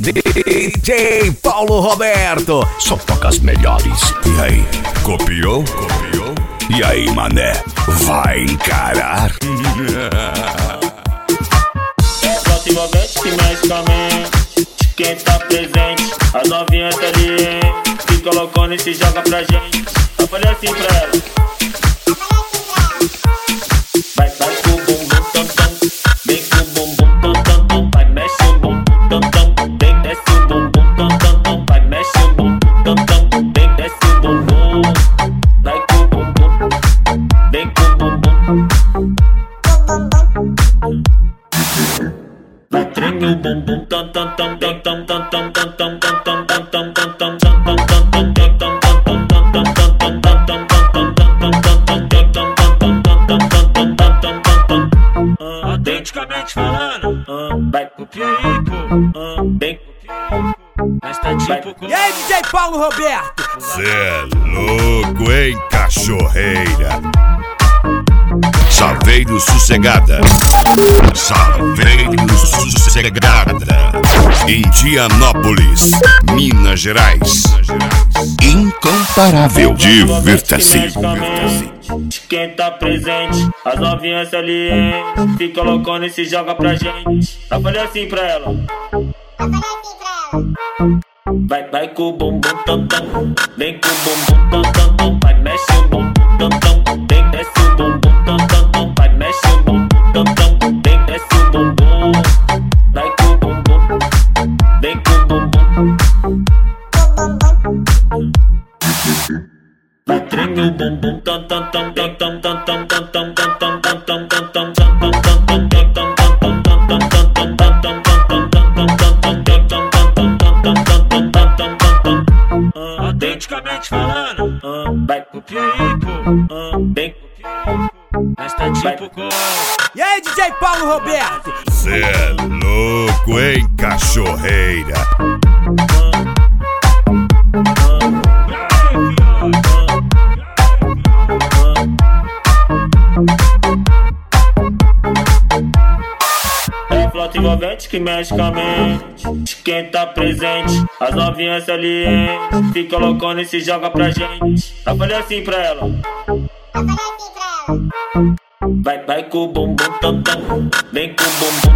DJ Paulo Roberto, só toca as melhores. E aí, copiou? E aí, mané, vai encarar? É planta envolvente que mexe com a mente de quem tá presente. As novinhas ali, hein, se colocando e se joga pra gente. Eu falei assim pra ela: vai com o bumbum tam tam, vem com o bumbum tam tam tam, vai mexe o bumbum tam tam, vem desce o bumbum tam tam tam, vai mexe o bumbum tam tam, vem desce o bumbum, vai com o bumbum, vem com o bumbum, vai treme o bumbum tam tam tam tam tam tam tam tam tam tam tam tam tam tam tam tam autenticamente falando, vai copia aí, pô, bem copia, mas tá tipo. E aí, DJ Paulo Roberto? Cê é louco, hein, cachorreira? Saveiro Sossegada, Saveiro Sossegada, Indianópolis, Minas Gerais. Incomparável, divirta-se. De quem tá presente, as novinhas ali, hein, se colocando e se joga pra gente. Eu falei assim pra ela: vai com o bumbum tam tam, vem com o bumbum tam tam tam, vai mexe o bumbum tam tam, vem desce o bumbum tam tam tam, vai mexe o bumbum tam tam, vem desce o bumbum, vai com o bumbum, vem com o bumbum, vai treme o bumbum tam tam tam tam tam tam tam tam tam tam tam tam tam tam tam tam autenticamente falando, vai copia aí, pô, bem copia, mas tá tipo com. E aí, DJ Paulo Roberto? Cê é louco, hein, cachorreira? É flota envolvente que mexe com a mente de quem tá presente. As novinhas ali, hein, se colocando e se joga pra gente. Eu falei assim pra ela: vai com o bumbum tam tam, vem com o bumbum